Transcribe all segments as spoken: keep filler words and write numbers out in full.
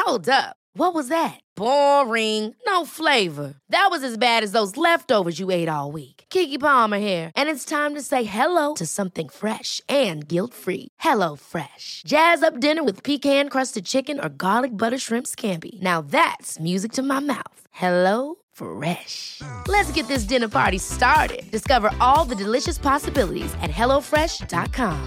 Hold up. What was that? Boring. No flavor. That was as bad as those leftovers you ate all week. Keke Palmer here, and it's time to say hello to something fresh and guilt-free. Hello Fresh. Jazz up dinner with pecan-crusted chicken or garlic butter shrimp scampi. Now that's music to my mouth. Hello Fresh. Let's get this dinner party started. Discover all the delicious possibilities at hello fresh dot com.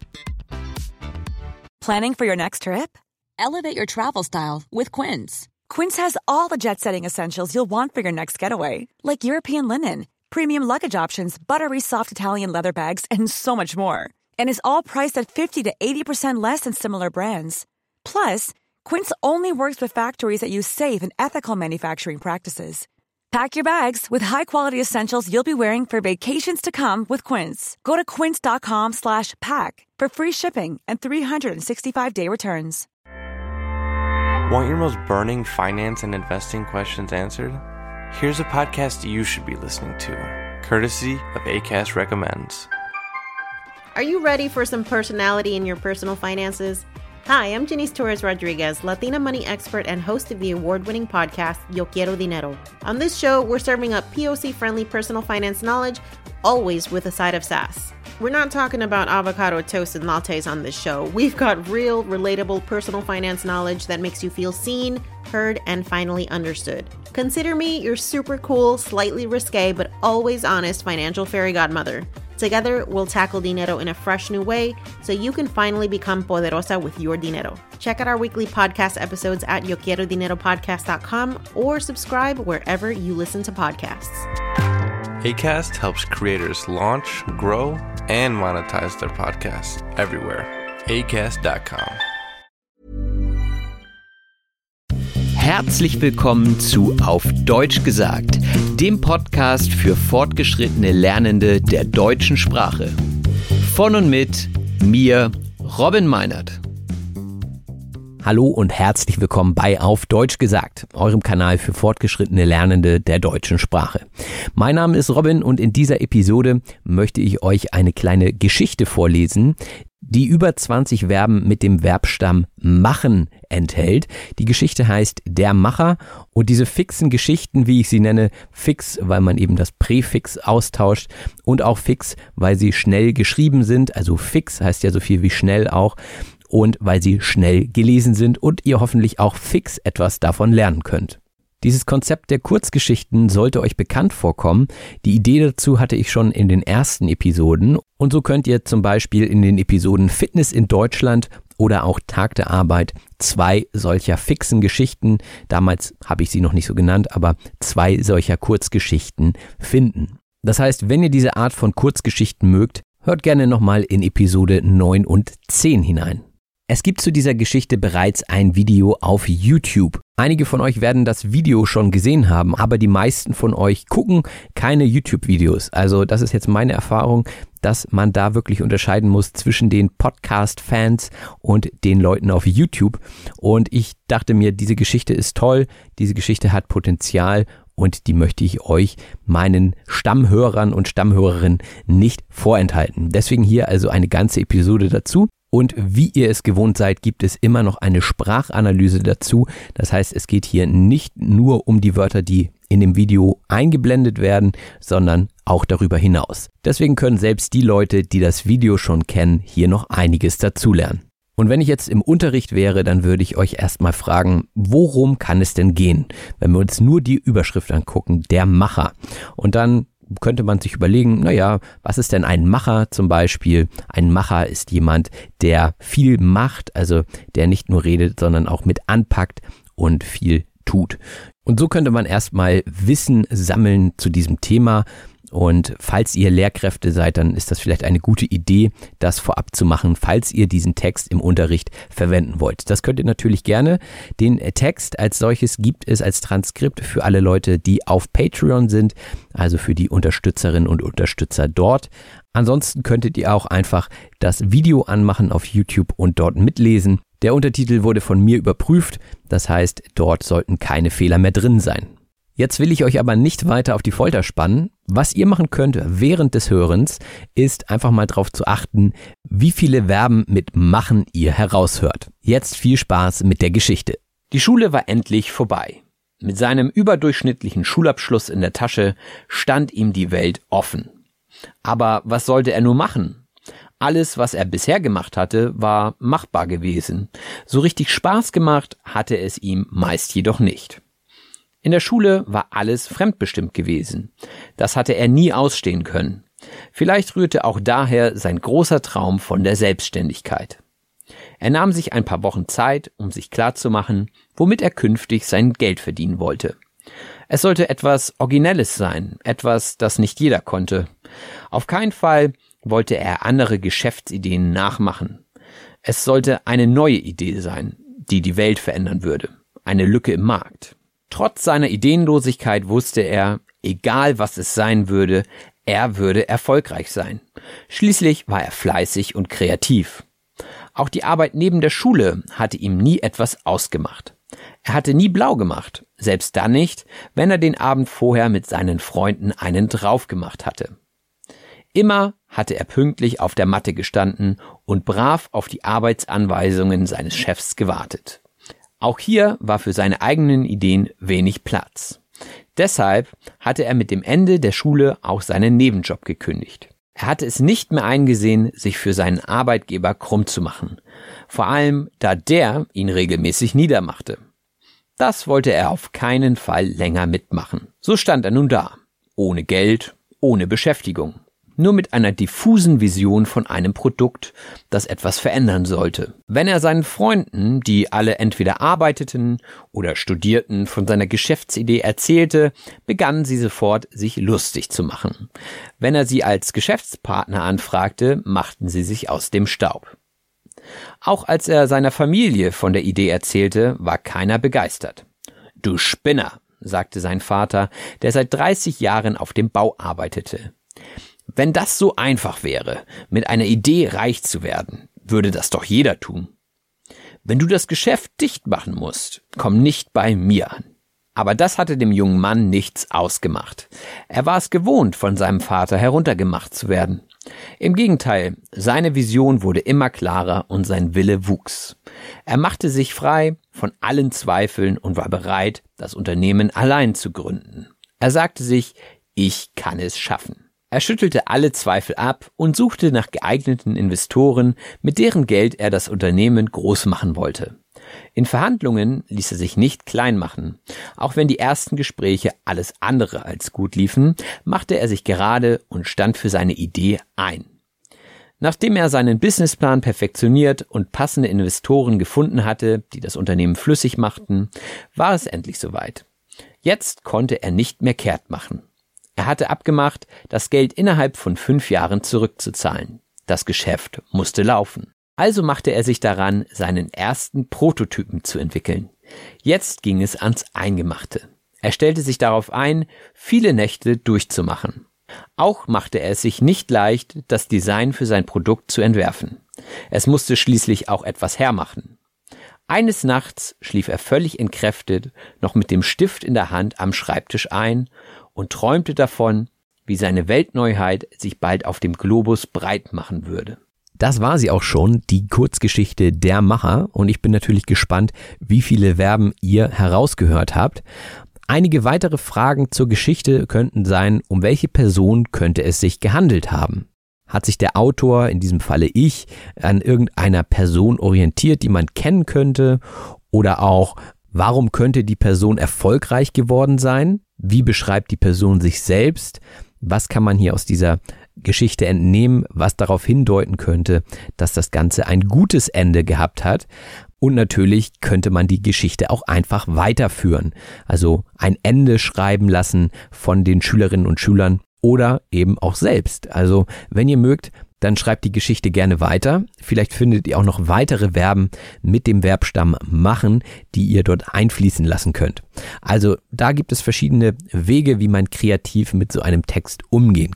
Planning for your next trip? Elevate your travel style with Quince. Quince has all the jet-setting essentials you'll want for your next getaway, like European linen, premium luggage options, buttery soft Italian leather bags, and so much more. And is all priced at fifty to eighty percent less than similar brands. Plus, Quince only works with factories that use safe and ethical manufacturing practices. Pack your bags with high-quality essentials you'll be wearing for vacations to come with Quince. Go to quince.com slash pack for free shipping and three sixty-five day returns. Want your most burning finance and investing questions answered? Here's a podcast you should be listening to, courtesy of Acast Recommends. Are you ready for some personality in your personal finances? Hi, I'm Janice Torres-Rodriguez, Latina money expert and host of the award-winning podcast, Yo Quiero Dinero. On this show, we're serving up P O C-friendly personal finance knowledge, always with a side of sass. We're not talking about avocado toast and lattes on this show. We've got real, relatable personal finance knowledge that makes you feel seen, heard, and finally understood. Consider me your super cool, slightly risque, but always honest financial fairy godmother. Together, we'll tackle dinero in a fresh new way so you can finally become poderosa with your dinero. Check out our weekly podcast episodes at yo quiero dinero podcast dot com or subscribe wherever you listen to podcasts. Acast helps creators launch, grow, and monetize their podcasts everywhere. acast dot com. Herzlich willkommen zu Auf Deutsch gesagt, dem Podcast für fortgeschrittene Lernende der deutschen Sprache. Von und mit mir, Robin Meinert. Hallo und herzlich willkommen bei Auf Deutsch gesagt, eurem Kanal für fortgeschrittene Lernende der deutschen Sprache. Mein Name ist Robin und in dieser Episode möchte ich euch eine kleine Geschichte vorlesen, die über zwanzig Verben mit dem Verbstamm machen enthält. Die Geschichte heißt Der Macher und diese fixen Geschichten, wie ich sie nenne, fix, weil man eben das Präfix austauscht und auch fix, weil sie schnell geschrieben sind, also fix heißt ja so viel wie schnell auch und weil sie schnell gelesen sind und ihr hoffentlich auch fix etwas davon lernen könnt. Dieses Konzept der Kurzgeschichten sollte euch bekannt vorkommen. Die Idee dazu hatte ich schon in den ersten Episoden und so könnt ihr zum Beispiel in den Episoden Fitness in Deutschland oder auch Tag der Arbeit zwei solcher fixen Geschichten, damals habe ich sie noch nicht so genannt, aber zwei solcher Kurzgeschichten finden. Das heißt, wenn ihr diese Art von Kurzgeschichten mögt, hört gerne nochmal in Episode neun und zehn hinein. Es gibt zu dieser Geschichte bereits ein Video auf YouTube. Einige von euch werden das Video schon gesehen haben, aber die meisten von euch gucken keine YouTube-Videos. Also das ist jetzt meine Erfahrung, dass man da wirklich unterscheiden muss zwischen den Podcast-Fans und den Leuten auf YouTube. Und ich dachte mir, diese Geschichte ist toll, diese Geschichte hat Potenzial und die möchte ich euch, meinen Stammhörern und Stammhörerinnen, nicht vorenthalten. Deswegen hier also eine ganze Episode dazu. Und wie ihr es gewohnt seid, gibt es immer noch eine Sprachanalyse dazu. Das heißt, es geht hier nicht nur um die Wörter, die in dem Video eingeblendet werden, sondern auch darüber hinaus. Deswegen können selbst die Leute, die das Video schon kennen, hier noch einiges dazulernen. Und wenn ich jetzt im Unterricht wäre, dann würde ich euch erstmal fragen, worum kann es denn gehen? Wenn wir uns nur die Überschrift angucken, der Macher. Und dann könnte man sich überlegen, naja, was ist denn ein Macher zum Beispiel? Ein Macher ist jemand, der viel macht, also der nicht nur redet, sondern auch mit anpackt und viel tut. Und so könnte man erstmal Wissen sammeln zu diesem Thema. Und falls ihr Lehrkräfte seid, dann ist das vielleicht eine gute Idee, das vorab zu machen, falls ihr diesen Text im Unterricht verwenden wollt. Das könnt ihr natürlich gerne. Den Text als solches gibt es als Transkript für alle Leute, die auf Patreon sind, also für die Unterstützerinnen und Unterstützer dort. Ansonsten könntet ihr auch einfach das Video anmachen auf YouTube und dort mitlesen. Der Untertitel wurde von mir überprüft, das heißt, dort sollten keine Fehler mehr drin sein. Jetzt will ich euch aber nicht weiter auf die Folter spannen. Was ihr machen könnt während des Hörens, ist einfach mal darauf zu achten, wie viele Verben mit machen ihr heraushört. Jetzt viel Spaß mit der Geschichte. Die Schule war endlich vorbei. Mit seinem überdurchschnittlichen Schulabschluss in der Tasche stand ihm die Welt offen. Aber was sollte er nur machen? Alles, was er bisher gemacht hatte, war machbar gewesen. So richtig Spaß gemacht hatte es ihm meist jedoch nicht. In der Schule war alles fremdbestimmt gewesen. Das hatte er nie ausstehen können. Vielleicht rührte auch daher sein großer Traum von der Selbstständigkeit. Er nahm sich ein paar Wochen Zeit, um sich klarzumachen, womit er künftig sein Geld verdienen wollte. Es sollte etwas Originelles sein, etwas, das nicht jeder konnte. Auf keinen Fall wollte er andere Geschäftsideen nachmachen. Es sollte eine neue Idee sein, die die Welt verändern würde. Eine Lücke im Markt. Trotz seiner Ideenlosigkeit wusste er, egal was es sein würde, er würde erfolgreich sein. Schließlich war er fleißig und kreativ. Auch die Arbeit neben der Schule hatte ihm nie etwas ausgemacht. Er hatte nie blau gemacht, selbst dann nicht, wenn er den Abend vorher mit seinen Freunden einen drauf gemacht hatte. Immer hatte er pünktlich auf der Matte gestanden und brav auf die Arbeitsanweisungen seines Chefs gewartet. Auch hier war für seine eigenen Ideen wenig Platz. Deshalb hatte er mit dem Ende der Schule auch seinen Nebenjob gekündigt. Er hatte es nicht mehr eingesehen, sich für seinen Arbeitgeber krumm zu machen. Vor allem, da der ihn regelmäßig niedermachte. Das wollte er auf keinen Fall länger mitmachen. So stand er nun da. Ohne Geld, ohne Beschäftigung. Nur mit einer diffusen Vision von einem Produkt, das etwas verändern sollte. Wenn er seinen Freunden, die alle entweder arbeiteten oder studierten, von seiner Geschäftsidee erzählte, begannen sie sofort, sich lustig zu machen. Wenn er sie als Geschäftspartner anfragte, machten sie sich aus dem Staub. Auch als er seiner Familie von der Idee erzählte, war keiner begeistert. »Du Spinner«, sagte sein Vater, der seit dreißig Jahren auf dem Bau arbeitete. Wenn das so einfach wäre, mit einer Idee reich zu werden, würde das doch jeder tun. Wenn du das Geschäft dicht machen musst, komm nicht bei mir an. Aber das hatte dem jungen Mann nichts ausgemacht. Er war es gewohnt, von seinem Vater heruntergemacht zu werden. Im Gegenteil, seine Vision wurde immer klarer und sein Wille wuchs. Er machte sich frei von allen Zweifeln und war bereit, das Unternehmen allein zu gründen. Er sagte sich, ich kann es schaffen. Er schüttelte alle Zweifel ab und suchte nach geeigneten Investoren, mit deren Geld er das Unternehmen groß machen wollte. In Verhandlungen ließ er sich nicht klein machen. Auch wenn die ersten Gespräche alles andere als gut liefen, machte er sich gerade und stand für seine Idee ein. Nachdem er seinen Businessplan perfektioniert und passende Investoren gefunden hatte, die das Unternehmen flüssig machten, war es endlich soweit. Jetzt konnte er nicht mehr kehrt machen. Er hatte abgemacht, das Geld innerhalb von fünf Jahren zurückzuzahlen. Das Geschäft musste laufen. Also machte er sich daran, seinen ersten Prototypen zu entwickeln. Jetzt ging es ans Eingemachte. Er stellte sich darauf ein, viele Nächte durchzumachen. Auch machte er es sich nicht leicht, das Design für sein Produkt zu entwerfen. Es musste schließlich auch etwas hermachen. Eines Nachts schlief er völlig entkräftet, noch mit dem Stift in der Hand am Schreibtisch ein und träumte davon, wie seine Weltneuheit sich bald auf dem Globus breit machen würde. Das war sie auch schon, die Kurzgeschichte Der Macher, und ich bin natürlich gespannt, wie viele Verben ihr herausgehört habt. Einige weitere Fragen zur Geschichte könnten sein, um welche Person könnte es sich gehandelt haben? Hat sich der Autor, in diesem Falle ich, an irgendeiner Person orientiert, die man kennen könnte? Oder auch, warum könnte die Person erfolgreich geworden sein? Wie beschreibt die Person sich selbst? Was kann man hier aus dieser Geschichte entnehmen, was darauf hindeuten könnte, dass das Ganze ein gutes Ende gehabt hat? Und natürlich könnte man die Geschichte auch einfach weiterführen, also ein Ende schreiben lassen von den Schülerinnen und Schülern oder eben auch selbst. Also wenn ihr mögt, dann schreibt die Geschichte gerne weiter. Vielleicht findet ihr auch noch weitere Verben mit dem Verbstamm machen, die ihr dort einfließen lassen könnt. Also da gibt es verschiedene Wege, wie man kreativ mit so einem Text umgehen kann.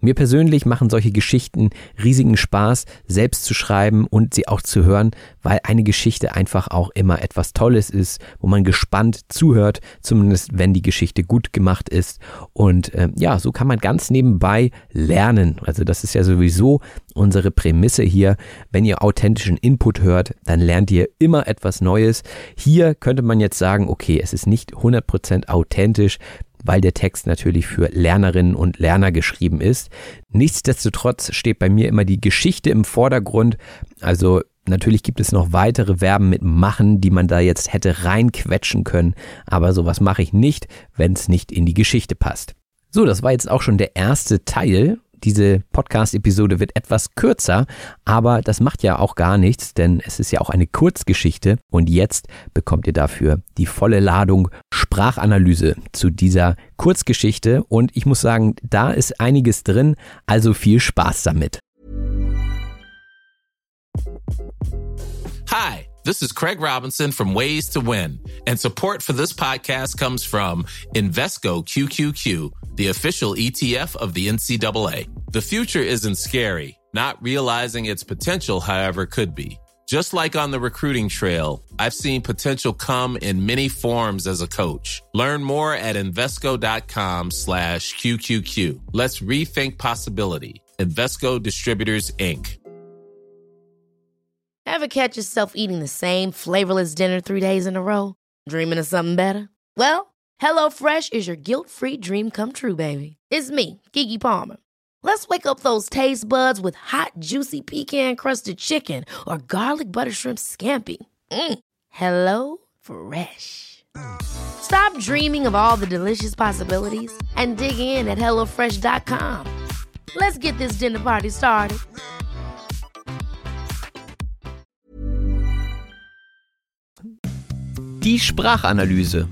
Mir persönlich machen solche Geschichten riesigen Spaß, selbst zu schreiben und sie auch zu hören, weil eine Geschichte einfach auch immer etwas Tolles ist, wo man gespannt zuhört, zumindest wenn die Geschichte gut gemacht ist. Und äh, ja, so kann man ganz nebenbei lernen. Also das ist ja sowieso unsere Prämisse hier. Wenn ihr authentischen Input hört, dann lernt ihr immer etwas Neues. Hier könnte man jetzt sagen, okay, es ist nicht hundert Prozent authentisch, weil der Text natürlich für Lernerinnen und Lerner geschrieben ist. Nichtsdestotrotz steht bei mir immer die Geschichte im Vordergrund. Also natürlich gibt es noch weitere Verben mit machen, die man da jetzt hätte reinquetschen können, aber sowas mache ich nicht, wenn es nicht in die Geschichte passt. So, das war jetzt auch schon der erste Teil. Diese Podcast-Episode wird etwas kürzer, aber das macht ja auch gar nichts, denn es ist ja auch eine Kurzgeschichte und jetzt bekommt ihr dafür die volle Ladung Sprachanalyse zu dieser Kurzgeschichte und ich muss sagen, da ist einiges drin, also viel Spaß damit. Hi, this is Craig Robinson from Ways to Win, and support for this podcast comes from Invesco Q Q Q, the official E T F of the N C double A. The future isn't scary. Not realizing its potential, however, could be. Just like on the recruiting trail, I've seen potential come in many forms as a coach. Learn more at Invesco.com slash QQQ. Let's rethink possibility. Invesco Distributors, Incorporated. Ever catch yourself eating the same flavorless dinner three days in a row? Dreaming of something better? Well, HelloFresh is your guilt-free dream come true, baby. It's me, Keke Palmer. Let's wake up those taste buds with hot, juicy pecan-crusted chicken or garlic butter shrimp scampi. Mm. Hello Fresh. Stop dreaming of all the delicious possibilities and dig in at hello fresh dot com. Let's get this dinner party started. Die Sprachanalyse.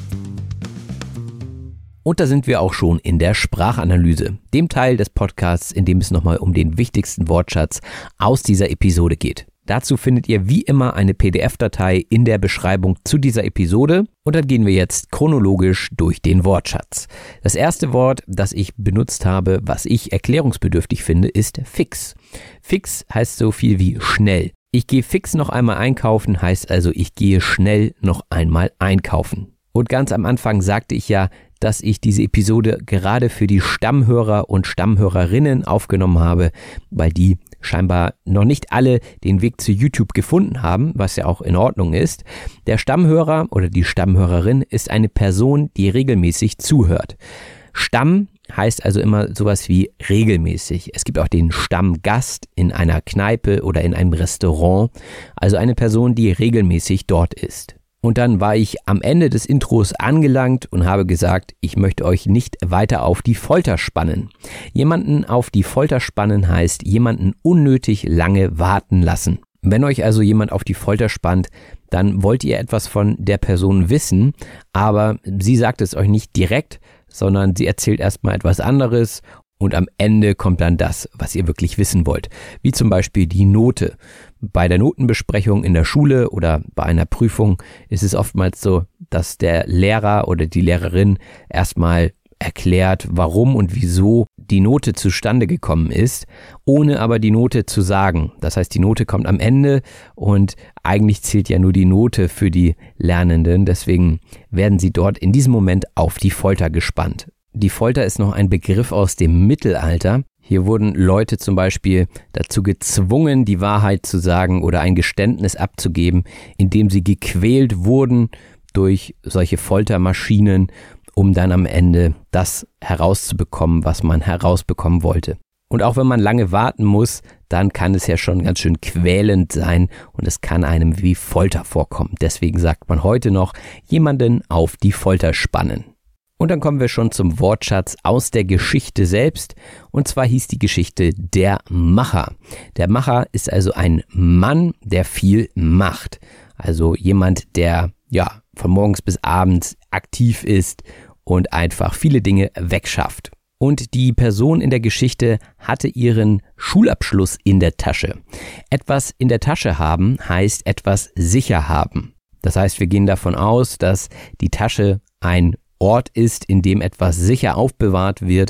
Und da sind wir auch schon in der Sprachanalyse, dem Teil des Podcasts, in dem es nochmal um den wichtigsten Wortschatz aus dieser Episode geht. Dazu findet ihr wie immer eine P D F-Datei in der Beschreibung zu dieser Episode und dann gehen wir jetzt chronologisch durch den Wortschatz. Das erste Wort, das ich benutzt habe, was ich erklärungsbedürftig finde, ist fix. Fix heißt so viel wie schnell. Ich gehe fix noch einmal einkaufen, heißt also, ich gehe schnell noch einmal einkaufen. Und ganz am Anfang sagte ich ja, dass ich diese Episode gerade für die Stammhörer und Stammhörerinnen aufgenommen habe, weil die scheinbar noch nicht alle den Weg zu YouTube gefunden haben, was ja auch in Ordnung ist. Der Stammhörer oder die Stammhörerin ist eine Person, die regelmäßig zuhört. Stamm heißt also immer sowas wie regelmäßig. Es gibt auch den Stammgast in einer Kneipe oder in einem Restaurant, also eine Person, die regelmäßig dort ist. Und dann war ich am Ende des Intros angelangt und habe gesagt, ich möchte euch nicht weiter auf die Folter spannen. Jemanden auf die Folter spannen heißt, jemanden unnötig lange warten lassen. Wenn euch also jemand auf die Folter spannt, dann wollt ihr etwas von der Person wissen, aber sie sagt es euch nicht direkt, sondern sie erzählt erstmal etwas anderes und am Ende kommt dann das, was ihr wirklich wissen wollt. Wie zum Beispiel die Note. Bei der Notenbesprechung in der Schule oder bei einer Prüfung ist es oftmals so, dass der Lehrer oder die Lehrerin erstmal erklärt, warum und wieso die Note zustande gekommen ist, ohne aber die Note zu sagen. Das heißt, die Note kommt am Ende und eigentlich zählt ja nur die Note für die Lernenden. Deswegen werden sie dort in diesem Moment auf die Folter gespannt. Die Folter ist noch ein Begriff aus dem Mittelalter. Hier wurden Leute zum Beispiel dazu gezwungen, die Wahrheit zu sagen oder ein Geständnis abzugeben, indem sie gequält wurden durch solche Foltermaschinen, um dann am Ende das herauszubekommen, was man herausbekommen wollte. Und auch wenn man lange warten muss, dann kann es ja schon ganz schön quälend sein und es kann einem wie Folter vorkommen. Deswegen sagt man heute noch, jemanden auf die Folter spannen. Und dann kommen wir schon zum Wortschatz aus der Geschichte selbst. Und zwar hieß die Geschichte Der Macher. Der Macher ist also ein Mann, der viel macht. Also jemand, der ja von morgens bis abends aktiv ist und einfach viele Dinge wegschafft. Und die Person in der Geschichte hatte ihren Schulabschluss in der Tasche. Etwas in der Tasche haben heißt etwas sicher haben. Das heißt, wir gehen davon aus, dass die Tasche ein Ort ist, in dem etwas sicher aufbewahrt wird.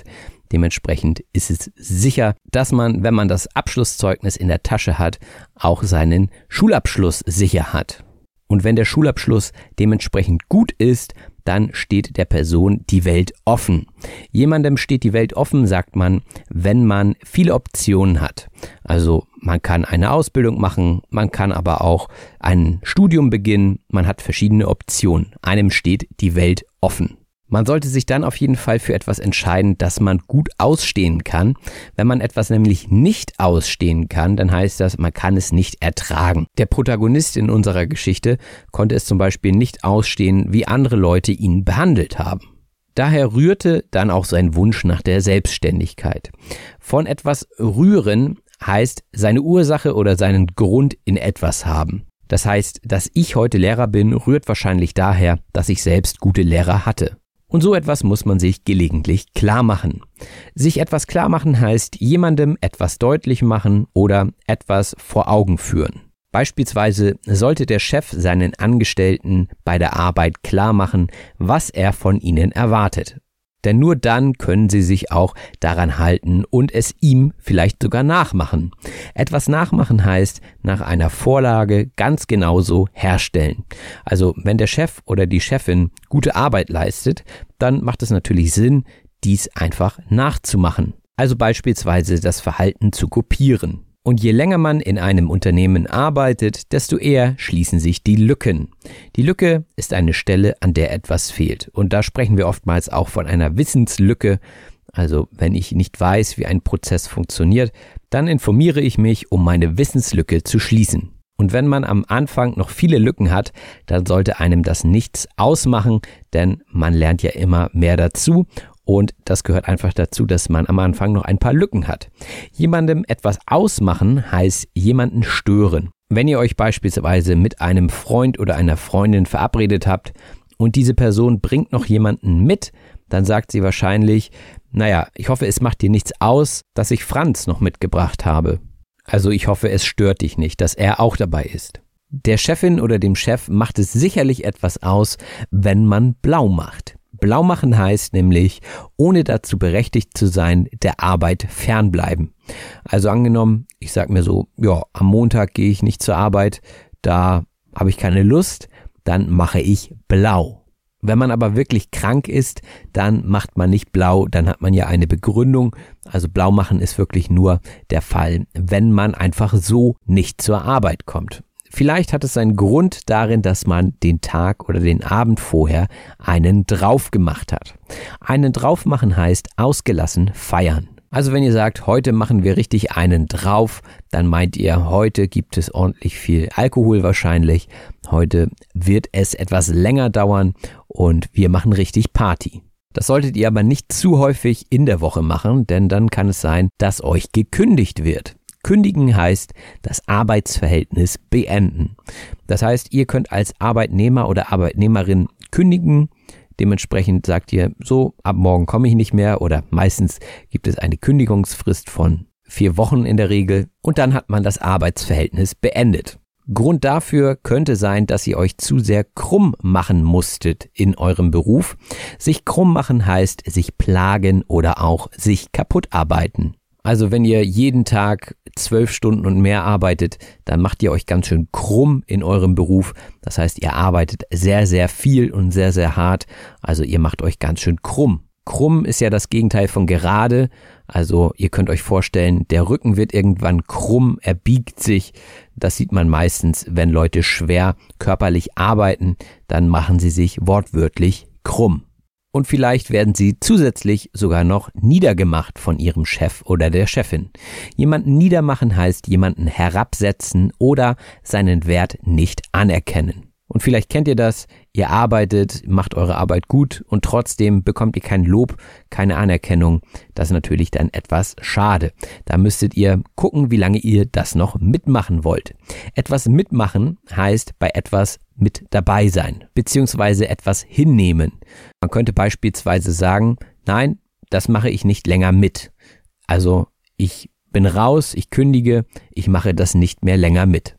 Dementsprechend ist es sicher, dass man, wenn man das Abschlusszeugnis in der Tasche hat, auch seinen Schulabschluss sicher hat. Und wenn der Schulabschluss dementsprechend gut ist, dann steht der Person die Welt offen. Jemandem steht die Welt offen, sagt man, wenn man viele Optionen hat. Also man kann eine Ausbildung machen, man kann aber auch ein Studium beginnen, man hat verschiedene Optionen. Einem steht die Welt offen. Man sollte sich dann auf jeden Fall für etwas entscheiden, das man gut ausstehen kann. Wenn man etwas nämlich nicht ausstehen kann, dann heißt das, man kann es nicht ertragen. Der Protagonist in unserer Geschichte konnte es zum Beispiel nicht ausstehen, wie andere Leute ihn behandelt haben. Daher rührte dann auch sein Wunsch nach der Selbstständigkeit. Von etwas rühren heißt seine Ursache oder seinen Grund in etwas haben. Das heißt, dass ich heute Lehrer bin, rührt wahrscheinlich daher, dass ich selbst gute Lehrer hatte. Und so etwas muss man sich gelegentlich klar machen. Sich etwas klar machen heißt, jemandem etwas deutlich machen oder etwas vor Augen führen. Beispielsweise sollte der Chef seinen Angestellten bei der Arbeit klar machen, was er von ihnen erwartet. Denn nur dann können sie sich auch daran halten und es ihm vielleicht sogar nachmachen. Etwas nachmachen heißt, nach einer Vorlage ganz genauso herstellen. Also wenn der Chef oder die Chefin gute Arbeit leistet, dann macht es natürlich Sinn, dies einfach nachzumachen. Also beispielsweise das Verhalten zu kopieren. Und je länger man in einem Unternehmen arbeitet, desto eher schließen sich die Lücken. Die Lücke ist eine Stelle, an der etwas fehlt. Und da sprechen wir oftmals auch von einer Wissenslücke. Also wenn ich nicht weiß, wie ein Prozess funktioniert, dann informiere ich mich, um meine Wissenslücke zu schließen. Und wenn man am Anfang noch viele Lücken hat, dann sollte einem das nichts ausmachen, denn man lernt ja immer mehr dazu. Und das gehört einfach dazu, dass man am Anfang noch ein paar Lücken hat. Jemandem etwas ausmachen heißt jemanden stören. Wenn ihr euch beispielsweise mit einem Freund oder einer Freundin verabredet habt und diese Person bringt noch jemanden mit, dann sagt sie wahrscheinlich, naja, ich hoffe, es macht dir nichts aus, dass ich Franz noch mitgebracht habe. Also ich hoffe, es stört dich nicht, dass er auch dabei ist. Der Chefin oder dem Chef macht es sicherlich etwas aus, wenn man blau macht. Blau machen heißt nämlich, ohne dazu berechtigt zu sein, der Arbeit fernbleiben. Also angenommen, ich sag mir so, ja, am Montag gehe ich nicht zur Arbeit, da habe ich keine Lust, dann mache ich blau. Wenn man aber wirklich krank ist, dann macht man nicht blau, dann hat man ja eine Begründung. Also blau machen ist wirklich nur der Fall, wenn man einfach so nicht zur Arbeit kommt. Vielleicht hat es seinen Grund darin, dass man den Tag oder den Abend vorher einen drauf gemacht hat. Einen drauf machen heißt ausgelassen feiern. Also wenn ihr sagt, heute machen wir richtig einen drauf, dann meint ihr, heute gibt es ordentlich viel Alkohol wahrscheinlich. Heute wird es etwas länger dauern und wir machen richtig Party. Das solltet ihr aber nicht zu häufig in der Woche machen, denn dann kann es sein, dass euch gekündigt wird. Kündigen heißt das Arbeitsverhältnis beenden. Das heißt, ihr könnt als Arbeitnehmer oder Arbeitnehmerin kündigen. Dementsprechend sagt ihr, so, ab morgen komme ich nicht mehr oder meistens gibt es eine Kündigungsfrist von vier Wochen in der Regel und dann hat man das Arbeitsverhältnis beendet. Grund dafür könnte sein, dass ihr euch zu sehr krumm machen musstet in eurem Beruf. Sich krumm machen heißt sich plagen oder auch sich kaputt arbeiten. Also wenn ihr jeden Tag zwölf Stunden und mehr arbeitet, dann macht ihr euch ganz schön krumm in eurem Beruf. Das heißt, ihr arbeitet sehr, sehr viel und sehr, sehr hart. Also ihr macht euch ganz schön krumm. Krumm ist ja das Gegenteil von gerade. Also ihr könnt euch vorstellen, der Rücken wird irgendwann krumm, er biegt sich. Das sieht man meistens, wenn Leute schwer körperlich arbeiten, dann machen sie sich wortwörtlich krumm. Und vielleicht werden sie zusätzlich sogar noch niedergemacht von ihrem Chef oder der Chefin. Jemanden niedermachen heißt jemanden herabsetzen oder seinen Wert nicht anerkennen. Und vielleicht kennt ihr das, ihr arbeitet, macht eure Arbeit gut und trotzdem bekommt ihr kein Lob, keine Anerkennung. Das ist natürlich dann etwas schade. Da müsstet ihr gucken, wie lange ihr das noch mitmachen wollt. Etwas mitmachen heißt bei etwas mit dabei sein, beziehungsweise etwas hinnehmen. Man könnte beispielsweise sagen, nein, das mache ich nicht länger mit. Also ich bin raus, ich kündige, ich mache das nicht mehr länger mit.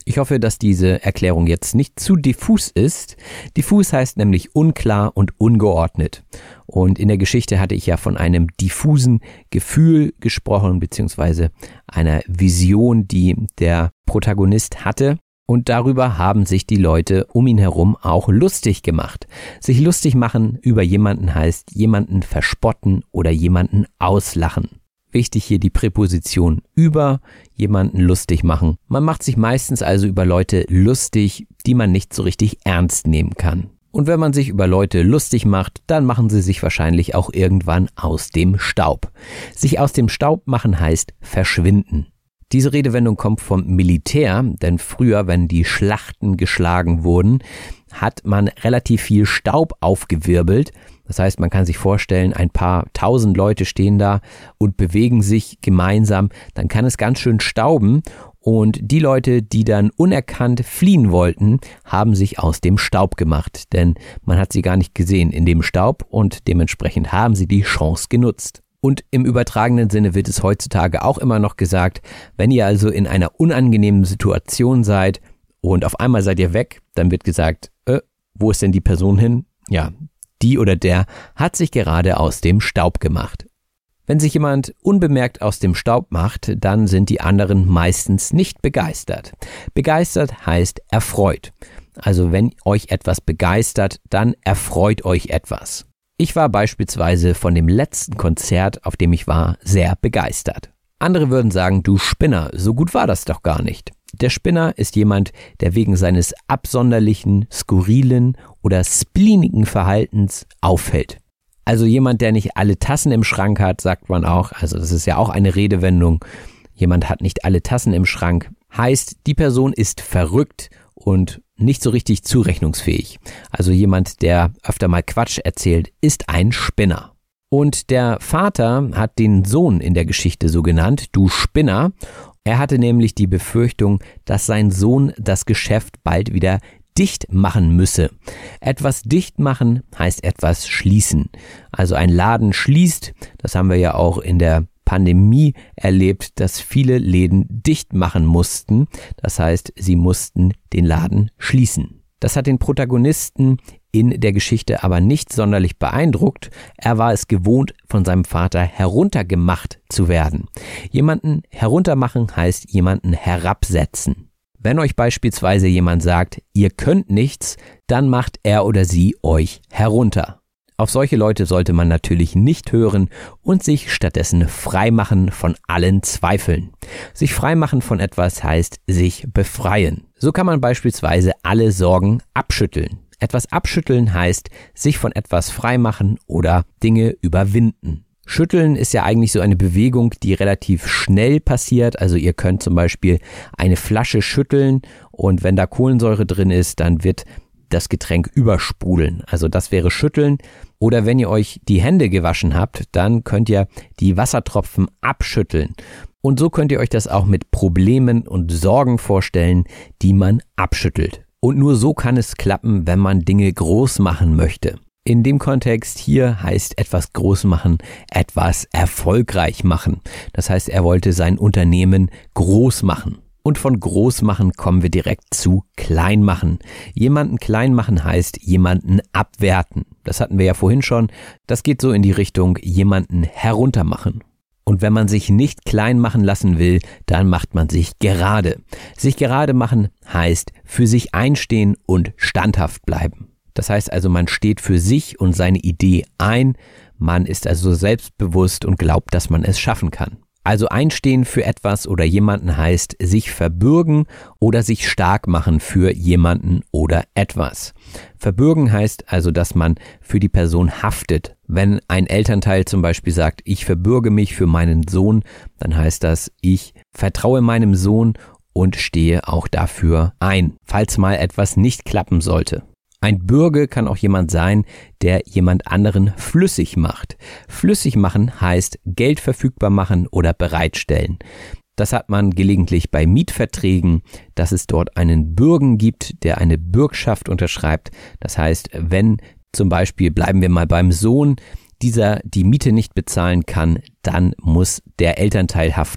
Ich hoffe, dass diese Erklärung jetzt nicht zu diffus ist. Diffus heißt nämlich unklar und ungeordnet. Und in der Geschichte hatte ich ja von einem diffusen Gefühl gesprochen, beziehungsweise einer Vision, die der Protagonist hatte. Und darüber haben sich die Leute um ihn herum auch lustig gemacht. Sich lustig machen über jemanden heißt jemanden verspotten oder jemanden auslachen. Wichtig hier die Präposition über jemanden lustig machen. Man macht sich meistens also über Leute lustig, die man nicht so richtig ernst nehmen kann. Und wenn man sich über Leute lustig macht, dann machen sie sich wahrscheinlich auch irgendwann aus dem Staub. Sich aus dem Staub machen heißt verschwinden. Diese Redewendung kommt vom Militär, denn früher, wenn die Schlachten geschlagen wurden, hat man relativ viel Staub aufgewirbelt. Das heißt, man kann sich vorstellen, ein paar tausend Leute stehen da und bewegen sich gemeinsam. Dann kann es ganz schön stauben und die Leute, die dann unerkannt fliehen wollten, haben sich aus dem Staub gemacht, denn man hat sie gar nicht gesehen in dem Staub und dementsprechend haben sie die Chance genutzt. Und im übertragenen Sinne wird es heutzutage auch immer noch gesagt, wenn ihr also in einer unangenehmen Situation seid und auf einmal seid ihr weg, dann wird gesagt, äh, wo ist denn die Person hin? Ja, die oder der hat sich gerade aus dem Staub gemacht. Wenn sich jemand unbemerkt aus dem Staub macht, dann sind die anderen meistens nicht begeistert. Begeistert heißt erfreut. Also wenn euch etwas begeistert, dann erfreut euch etwas. Ich war beispielsweise von dem letzten Konzert, auf dem ich war, sehr begeistert. Andere würden sagen, du Spinner, so gut war das doch gar nicht. Der Spinner ist jemand, der wegen seines absonderlichen, skurrilen oder spleenigen Verhaltens auffällt. Also jemand, der nicht alle Tassen im Schrank hat, sagt man auch, also das ist ja auch eine Redewendung, jemand hat nicht alle Tassen im Schrank, heißt, die Person ist verrückt und nicht so richtig zurechnungsfähig. Also jemand, der öfter mal Quatsch erzählt, ist ein Spinner. Und der Vater hat den Sohn in der Geschichte so genannt, du Spinner. Er hatte nämlich die Befürchtung, dass sein Sohn das Geschäft bald wieder dicht machen müsse. Etwas dicht machen heißt etwas schließen. Also ein Laden schließt, das haben wir ja auch in der Pandemie erlebt, dass viele Läden dicht machen mussten. Das heißt, sie mussten den Laden schließen. Das hat den Protagonisten in der Geschichte aber nicht sonderlich beeindruckt. Er war es gewohnt, von seinem Vater heruntergemacht zu werden. Jemanden heruntermachen heißt jemanden herabsetzen. Wenn euch beispielsweise jemand sagt, ihr könnt nichts, dann macht er oder sie euch herunter. Auf solche Leute sollte man natürlich nicht hören und sich stattdessen freimachen von allen Zweifeln. Sich freimachen von etwas heißt sich befreien. So kann man beispielsweise alle Sorgen abschütteln. Etwas abschütteln heißt sich von etwas freimachen oder Dinge überwinden. Schütteln ist ja eigentlich so eine Bewegung, die relativ schnell passiert. Also ihr könnt zum Beispiel eine Flasche schütteln und wenn da Kohlensäure drin ist, dann wird das Getränk übersprudeln. Also das wäre schütteln. Oder wenn ihr euch die Hände gewaschen habt, dann könnt ihr die Wassertropfen abschütteln. Und so könnt ihr euch das auch mit Problemen und Sorgen vorstellen, die man abschüttelt. Und nur so kann es klappen, wenn man Dinge groß machen möchte. In dem Kontext hier heißt etwas groß machen, etwas erfolgreich machen. Das heißt, er wollte sein Unternehmen groß machen. Und von groß machen kommen wir direkt zu klein machen. Jemanden klein machen heißt jemanden abwerten. Das hatten wir ja vorhin schon. Das geht so in die Richtung jemanden heruntermachen. Und wenn man sich nicht klein machen lassen will, dann macht man sich gerade. Sich gerade machen heißt für sich einstehen und standhaft bleiben. Das heißt also, man steht für sich und seine Idee ein. Man ist also selbstbewusst und glaubt, dass man es schaffen kann. Also einstehen für etwas oder jemanden heißt sich verbürgen oder sich stark machen für jemanden oder etwas. Verbürgen heißt also, dass man für die Person haftet. Wenn ein Elternteil zum Beispiel sagt, ich verbürge mich für meinen Sohn, dann heißt das, ich vertraue meinem Sohn und stehe auch dafür ein, falls mal etwas nicht klappen sollte. Ein Bürge kann auch jemand sein, der jemand anderen flüssig macht. Flüssig machen heißt Geld verfügbar machen oder bereitstellen. Das hat man gelegentlich bei Mietverträgen, dass es dort einen Bürgen gibt, der eine Bürgschaft unterschreibt. Das heißt, wenn zum Beispiel, bleiben wir mal beim Sohn, dieser die Miete nicht bezahlen kann, dann muss der Elternteil haften.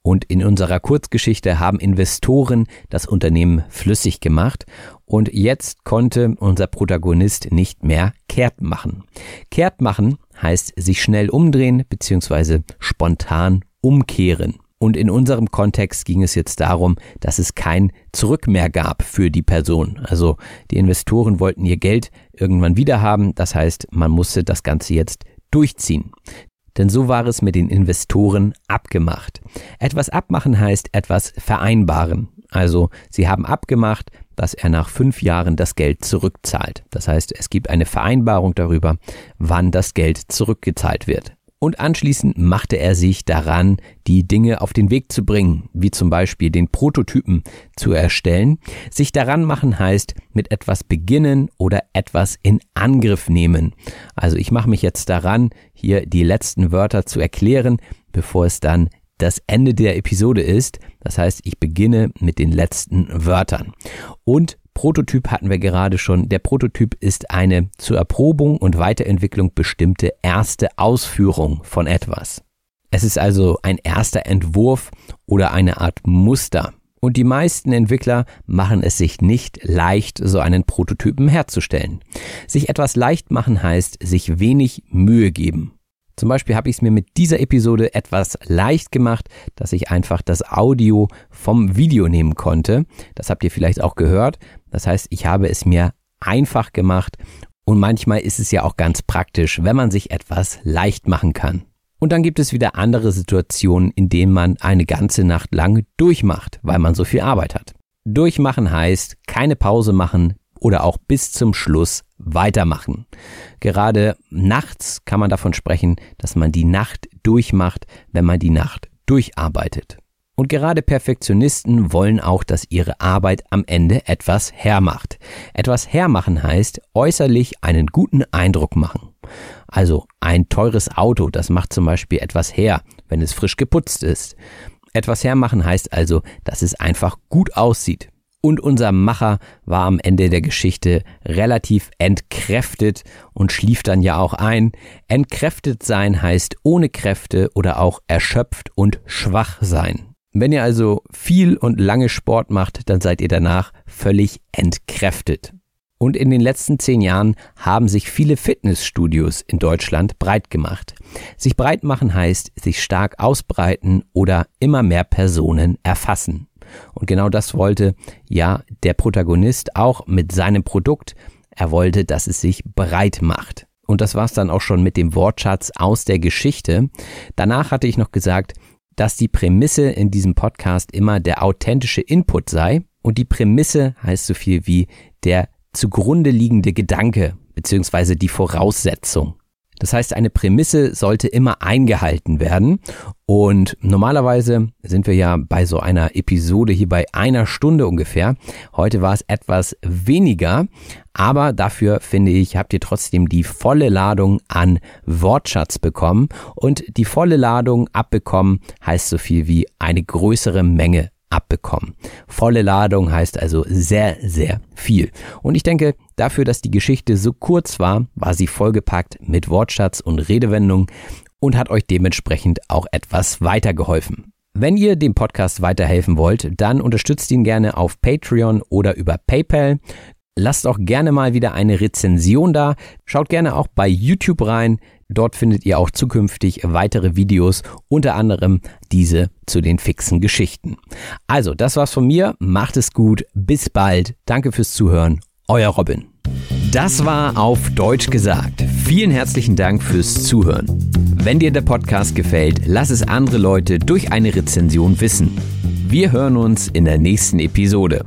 Und in unserer Kurzgeschichte haben Investoren das Unternehmen flüssig gemacht und jetzt konnte unser Protagonist nicht mehr kehrt machen. Kehrt machen heißt sich schnell umdrehen bzw. spontan umkehren. Und in unserem Kontext ging es jetzt darum, dass es kein Zurück mehr gab für die Person. Also die Investoren wollten ihr Geld irgendwann wieder haben, das heißt, man musste das Ganze jetzt durchziehen. Denn so war es mit den Investoren abgemacht. Etwas abmachen heißt etwas vereinbaren. Also sie haben abgemacht, dass er nach fünf Jahren das Geld zurückzahlt. Das heißt, es gibt eine Vereinbarung darüber, wann das Geld zurückgezahlt wird. Und anschließend machte er sich daran, die Dinge auf den Weg zu bringen, wie zum Beispiel den Prototypen zu erstellen. Sich daran machen heißt mit etwas beginnen oder etwas in Angriff nehmen. Also ich mache mich jetzt daran, hier die letzten Wörter zu erklären, bevor es dann das Ende der Episode ist. Das heißt, ich beginne mit den letzten Wörtern. Und Prototyp hatten wir gerade schon. Der Prototyp ist eine zur Erprobung und Weiterentwicklung bestimmte erste Ausführung von etwas. Es ist also ein erster Entwurf oder eine Art Muster. Und die meisten Entwickler machen es sich nicht leicht, so einen Prototypen herzustellen. Sich etwas leicht machen heißt, sich wenig Mühe geben. Zum Beispiel habe ich es mir mit dieser Episode etwas leicht gemacht, dass ich einfach das Audio vom Video nehmen konnte. Das habt ihr vielleicht auch gehört. Das heißt, ich habe es mir einfach gemacht und manchmal ist es ja auch ganz praktisch, wenn man sich etwas leicht machen kann. Und dann gibt es wieder andere Situationen, in denen man eine ganze Nacht lang durchmacht, weil man so viel Arbeit hat. Durchmachen heißt keine Pause machen oder auch bis zum Schluss weitermachen. Gerade nachts kann man davon sprechen, dass man die Nacht durchmacht, wenn man die Nacht durcharbeitet. Und gerade Perfektionisten wollen auch, dass ihre Arbeit am Ende etwas hermacht. Etwas hermachen heißt äußerlich einen guten Eindruck machen. Also ein teures Auto, das macht zum Beispiel etwas her, wenn es frisch geputzt ist. Etwas hermachen heißt also, dass es einfach gut aussieht. Und unser Macher war am Ende der Geschichte relativ entkräftet und schlief dann ja auch ein. Entkräftet sein heißt ohne Kräfte oder auch erschöpft und schwach sein. Wenn ihr also viel und lange Sport macht, dann seid ihr danach völlig entkräftet. Und in den letzten zehn Jahren haben sich viele Fitnessstudios in Deutschland breit gemacht. Sich breit machen heißt, sich stark ausbreiten oder immer mehr Personen erfassen. Und genau das wollte ja der Protagonist auch mit seinem Produkt. Er wollte, dass es sich breit macht. Und das war's dann auch schon mit dem Wortschatz aus der Geschichte. Danach hatte ich noch gesagt, dass die Prämisse in diesem Podcast immer der authentische Input sei. Und die Prämisse heißt so viel wie der zugrunde liegende Gedanke bzw. die Voraussetzung. Das heißt, eine Prämisse sollte immer eingehalten werden und normalerweise sind wir ja bei so einer Episode hier bei einer Stunde ungefähr. Heute war es etwas weniger, aber dafür finde ich, habt ihr trotzdem die volle Ladung an Wortschatz bekommen und die volle Ladung abbekommen heißt so viel wie eine größere Menge abbekommen. Volle Ladung heißt also sehr, sehr viel. Und ich denke, dafür, dass die Geschichte so kurz war, war sie vollgepackt mit Wortschatz und Redewendungen und hat euch dementsprechend auch etwas weitergeholfen. Wenn ihr dem Podcast weiterhelfen wollt, dann unterstützt ihn gerne auf Patreon oder über PayPal. Lasst auch gerne mal wieder eine Rezension da. Schaut gerne auch bei YouTube rein. Dort findet ihr auch zukünftig weitere Videos, unter anderem diese zu den fixen Geschichten. Also, das war's von mir. Macht es gut. Bis bald. Danke fürs Zuhören. Euer Robin. Das war Auf Deutsch gesagt. Vielen herzlichen Dank fürs Zuhören. Wenn dir der Podcast gefällt, lass es andere Leute durch eine Rezension wissen. Wir hören uns in der nächsten Episode.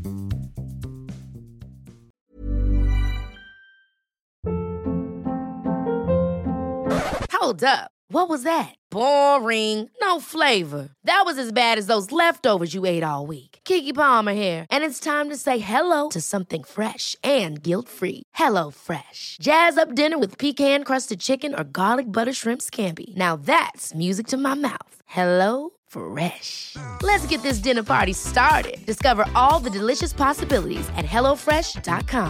Hold up. What was that? Boring. No flavor. That was as bad as those leftovers you ate all week. Keke Palmer here. And it's time to say hello to something fresh and guilt-free. Hello Fresh. Jazz up dinner with pecan-crusted chicken or garlic butter shrimp scampi. Now that's music to my mouth. Hello Fresh. Let's get this dinner party started. Discover all the delicious possibilities at hello fresh dot com.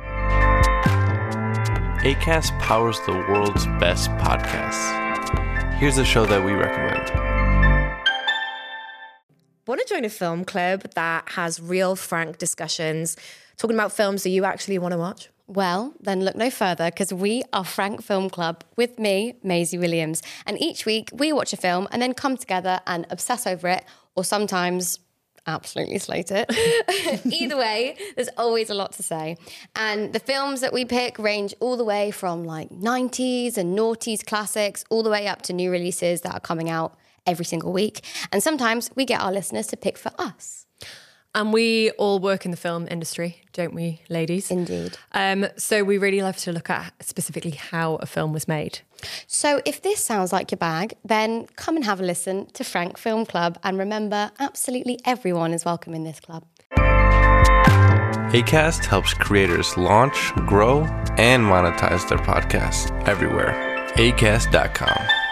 Acast powers the world's best podcasts. here's a show that we recommend. Want to join a film club that has real, frank discussions, talking about films that you actually want to watch? Well, then look no further, because we are Frank Film Club with me, Maisie Williams. And each week we watch a film and then come together and obsess over it, or sometimes absolutely slate it. Either way, there's always a lot to say. And the films that we pick range all the way from like nineties and noughties classics, all the way up to new releases that are coming out every single week. And sometimes we get our listeners to pick for us. And we all work in the film industry, don't we, ladies? Indeed. Um, so we really love to look at specifically how a film was made. So if this sounds like your bag, then come and have a listen to Frank Film Club. And remember, absolutely everyone is welcome in this club. Acast helps creators launch, grow, and monetize their podcasts everywhere. acast dot com.